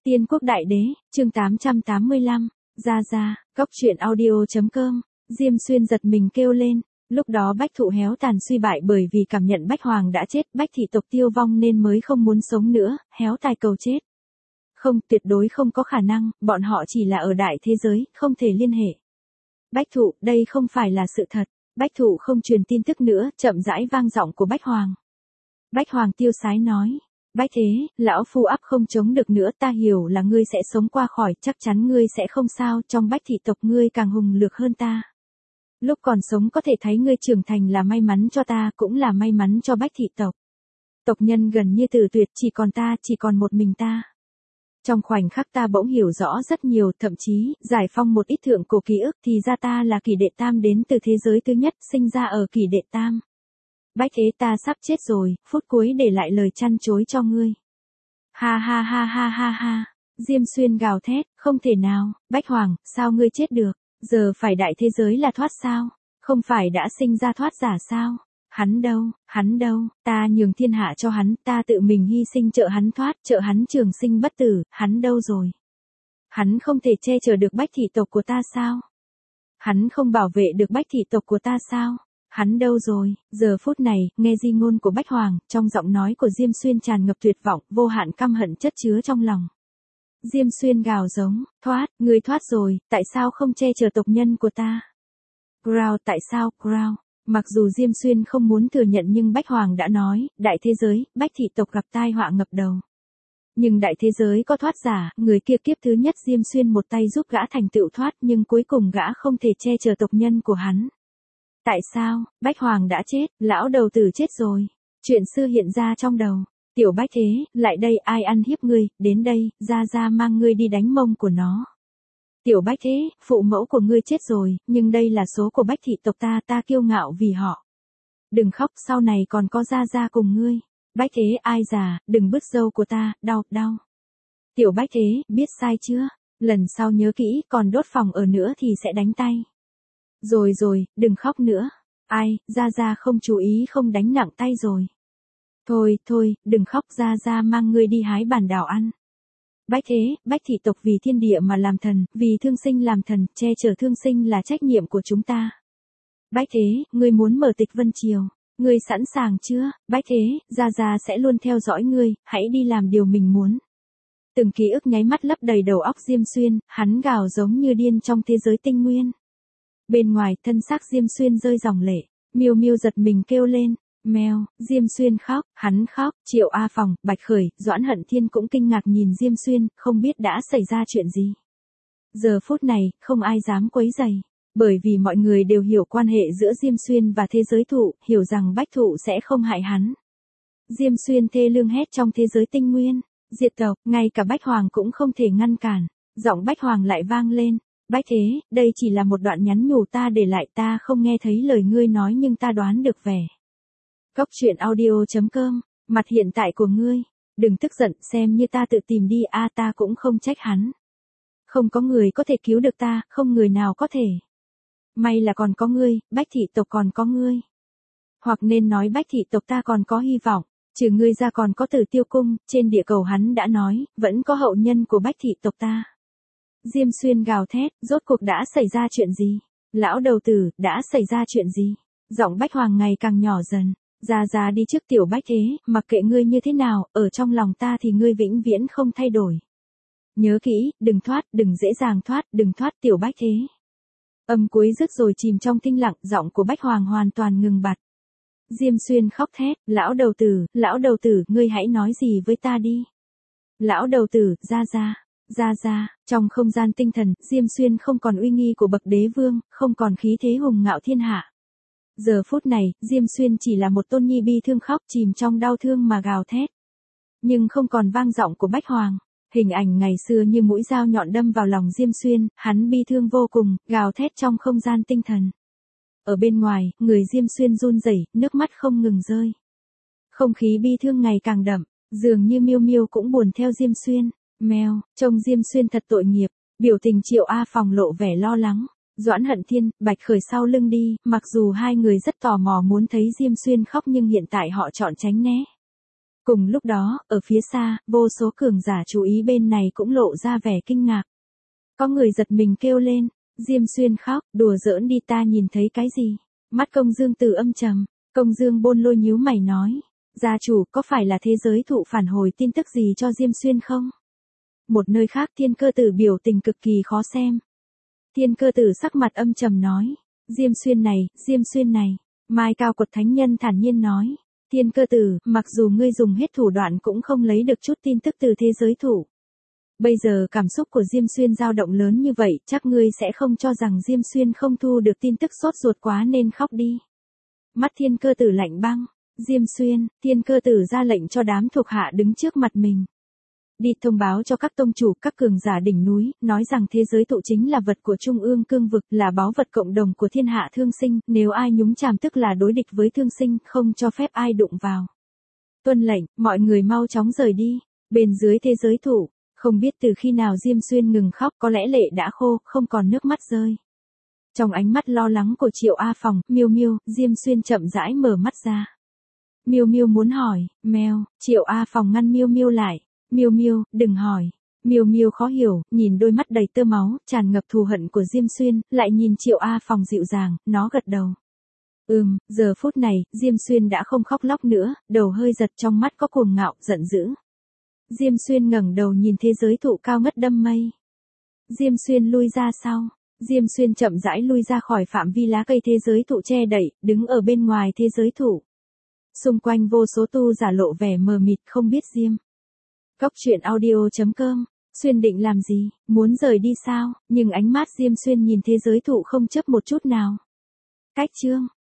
Tiên quốc đại đế, chương 885, ra, góc truyện audio.com, Diêm Xuyên giật mình kêu lên, lúc đó Bách Thụ héo tàn suy bại bởi vì cảm nhận Bách Hoàng đã chết, Bách thị tộc tiêu vong nên mới không muốn sống nữa, héo tài cầu chết. Không, tuyệt đối không có khả năng, bọn họ chỉ là ở đại thế giới, không thể liên hệ. Bách Thụ, đây không phải là sự thật, Bách Thụ không truyền tin tức nữa, chậm rãi vang giọng của Bách Hoàng. Bách Hoàng tiêu sái nói. Bách thế, lão phu áp không chống được nữa, ta hiểu là ngươi sẽ sống qua khỏi, chắc chắn ngươi sẽ không sao, trong Bách thị tộc ngươi càng hùng lược hơn ta. Lúc còn sống có thể thấy ngươi trưởng thành là may mắn cho ta, cũng là may mắn cho Bách thị tộc. Tộc nhân gần như tử tuyệt, chỉ còn ta, chỉ còn một mình ta. Trong khoảnh khắc ta bỗng hiểu rõ rất nhiều, thậm chí, giải phong một ít thượng cổ ký ức thì ra ta là Kỷ Đệ Tam đến từ thế giới thứ nhất, sinh ra ở Kỷ Đệ Tam. Bách thế ta sắp chết rồi, phút cuối để lại lời chăn chối cho ngươi. Ha ha ha ha ha ha, Diêm Xuyên gào thét, không thể nào, Bách Hoàng, sao ngươi chết được, giờ phải đại thế giới là thoát sao, không phải đã sinh ra thoát giả sao, hắn đâu, ta nhường thiên hạ cho hắn, ta tự mình hy sinh trợ hắn thoát, trợ hắn trường sinh bất tử, hắn đâu rồi? Hắn không thể che chở được Bách thị tộc của ta sao? Hắn không bảo vệ được Bách thị tộc của ta sao? Hắn đâu rồi? Giờ phút này, nghe di ngôn của Bách Hoàng, trong giọng nói của Diêm Xuyên tràn ngập tuyệt vọng, vô hạn căm hận chất chứa trong lòng. Diêm Xuyên gào giống, ngươi thoát rồi, tại sao không che chở tộc nhân của ta? Growl, tại sao, Growl? Mặc dù Diêm Xuyên không muốn thừa nhận nhưng Bách Hoàng đã nói, đại thế giới, Bách thị tộc gặp tai họa ngập đầu. Nhưng đại thế giới có thoát giả, người kia kiếp thứ nhất Diêm Xuyên một tay giúp gã thành tựu thoát nhưng cuối cùng gã không thể che chở tộc nhân của hắn. Tại sao, Bách Hoàng đã chết, lão đầu tử chết rồi. Chuyện xưa hiện ra trong đầu. Tiểu Bách thế, lại đây ai ăn hiếp ngươi, đến đây, ra mang ngươi đi đánh mông của nó. Tiểu Bách thế, phụ mẫu của ngươi chết rồi, nhưng đây là số của Bách thị tộc ta kiêu ngạo vì họ. Đừng khóc, sau này còn có ra cùng ngươi. Bách thế, ai già, đừng bứt râu của ta, đau. Tiểu Bách thế, biết sai chưa? Lần sau nhớ kỹ, còn đốt phòng ở nữa thì sẽ đánh tay. Rồi, đừng khóc nữa. Ai, ra không chú ý không đánh nặng tay rồi. Thôi, đừng khóc, ra mang ngươi đi hái bản đảo ăn. Bách thế, Bách thị tộc vì thiên địa mà làm thần, vì thương sinh làm thần, che chở thương sinh là trách nhiệm của chúng ta. Bách thế, ngươi muốn mở tịch Vân Triều, ngươi sẵn sàng chưa? Bách thế, ra sẽ luôn theo dõi ngươi, hãy đi làm điều mình muốn. Từng ký ức nháy mắt lấp đầy đầu óc Diêm Xuyên, hắn gào giống như điên trong thế giới tinh nguyên. Bên ngoài, thân xác Diêm Xuyên rơi dòng lệ, Miêu giật mình kêu lên, mèo, Diêm Xuyên khóc, hắn khóc, Triệu A Phòng, Bạch Khởi, Doãn Hận Thiên cũng kinh ngạc nhìn Diêm Xuyên, không biết đã xảy ra chuyện gì. Giờ phút này, không ai dám quấy rầy, bởi vì mọi người đều hiểu quan hệ giữa Diêm Xuyên và thế giới thụ, hiểu rằng Bách Thụ sẽ không hại hắn. Diêm Xuyên thê lương hét trong thế giới tinh nguyên, diệt tộc, ngay cả Bách Hoàng cũng không thể ngăn cản, giọng Bách Hoàng lại vang lên. Bách thế, đây chỉ là một đoạn nhắn nhủ ta để lại, ta không nghe thấy lời ngươi nói nhưng ta đoán được vẻ. Góc truyện audio.com, mặt hiện tại của ngươi, đừng tức giận, xem như ta tự tìm đi, ta cũng không trách hắn. Không có người có thể cứu được ta, không người nào có thể. May là còn có ngươi, Bách thị tộc còn có ngươi. Hoặc nên nói Bách thị tộc ta còn có hy vọng, trừ ngươi ra còn có Tử Tiêu Cung, trên địa cầu hắn đã nói, vẫn có hậu nhân của Bách thị tộc ta. Diêm Xuyên gào thét, rốt cuộc đã xảy ra chuyện gì? Lão đầu tử, đã xảy ra chuyện gì? Giọng Bách Hoàng ngày càng nhỏ dần. Ra đi trước Tiểu Bách thế, mặc kệ ngươi như thế nào, ở trong lòng ta thì ngươi vĩnh viễn không thay đổi. Nhớ kỹ, đừng dễ dàng thoát, đừng thoát Tiểu Bách thế. Âm cuối dứt rồi chìm trong tinh lặng, giọng của Bách Hoàng hoàn toàn ngừng bặt. Diêm Xuyên khóc thét, lão đầu tử, ngươi hãy nói gì với ta đi. Lão đầu tử, ra, trong không gian tinh thần, Diêm Xuyên không còn uy nghi của bậc đế vương, không còn khí thế hùng ngạo thiên hạ. Giờ phút này, Diêm Xuyên chỉ là một tôn nhi bi thương khóc chìm trong đau thương mà gào thét. Nhưng không còn vang giọng của Bách Hoàng, hình ảnh ngày xưa như mũi dao nhọn đâm vào lòng Diêm Xuyên, hắn bi thương vô cùng, gào thét trong không gian tinh thần. Ở bên ngoài, người Diêm Xuyên run rẩy, nước mắt không ngừng rơi. Không khí bi thương ngày càng đậm, dường như Miêu cũng buồn theo Diêm Xuyên. Mèo, trông Diêm Xuyên thật tội nghiệp, biểu tình Triệu A Phòng lộ vẻ lo lắng. Doãn Hận Thiên, Bạch Khởi sau lưng đi, mặc dù hai người rất tò mò muốn thấy Diêm Xuyên khóc nhưng hiện tại họ chọn tránh né. Cùng lúc đó, ở phía xa, vô số cường giả chú ý bên này cũng lộ ra vẻ kinh ngạc. Có người giật mình kêu lên, Diêm Xuyên khóc, đùa giỡn đi, ta nhìn thấy cái gì? Mắt Công Dương Tử âm trầm, Công Dương Bôn Lôi nhíu mày nói, gia chủ, có phải là thế giới thụ phản hồi tin tức gì cho Diêm Xuyên không? Một nơi khác Thiên Cơ Tử biểu tình cực kỳ khó xem. Thiên Cơ Tử sắc mặt âm trầm nói, Diêm Xuyên này, Mai Cao Quật Thánh Nhân thản nhiên nói, Thiên Cơ Tử, mặc dù ngươi dùng hết thủ đoạn cũng không lấy được chút tin tức từ thế giới thụ. Bây giờ cảm xúc của Diêm Xuyên dao động lớn như vậy, chắc ngươi sẽ không cho rằng Diêm Xuyên không thu được tin tức sốt ruột quá nên khóc đi. Mắt Thiên Cơ Tử lạnh băng, Diêm Xuyên, Thiên Cơ Tử ra lệnh cho đám thuộc hạ đứng trước mặt mình. Đi thông báo cho các tông chủ, các cường giả đỉnh núi, nói rằng thế giới thụ chính là vật của Trung ương cương vực, là báu vật cộng đồng của thiên hạ thương sinh, nếu ai nhúng chàm tức là đối địch với thương sinh, không cho phép ai đụng vào. Tuân lệnh, mọi người mau chóng rời đi. Bên dưới thế giới thụ, không biết từ khi nào Diêm Xuyên ngừng khóc, có lẽ lệ đã khô, không còn nước mắt rơi. Trong ánh mắt lo lắng của Triệu A Phòng, Miêu Miêu, Diêm Xuyên chậm rãi mở mắt ra. Miêu Miêu muốn hỏi, mèo, Triệu A Phòng ngăn Miêu Miêu lại. Miêu Miêu, đừng hỏi. Miêu Miêu khó hiểu, nhìn đôi mắt đầy tơ máu, tràn ngập thù hận của Diêm Xuyên, lại nhìn Triệu A Phòng dịu dàng, nó gật đầu. Giờ phút này, Diêm Xuyên đã không khóc lóc nữa, đầu hơi giật, trong mắt có cuồng ngạo, giận dữ. Diêm Xuyên ngẩng đầu nhìn thế giới thụ cao ngất đâm mây. Diêm Xuyên lui ra sau. Diêm Xuyên chậm rãi lui ra khỏi phạm vi lá cây thế giới thụ che đậy, đứng ở bên ngoài thế giới thụ. Xung quanh vô số tu giả lộ vẻ mờ mịt không biết Diêm. Cốc truyện audio.com, Xuyên định làm gì, muốn rời đi sao, nhưng ánh mắt Diêm Xuyên nhìn thế giới thụ không chớp một chút nào. Cách chương.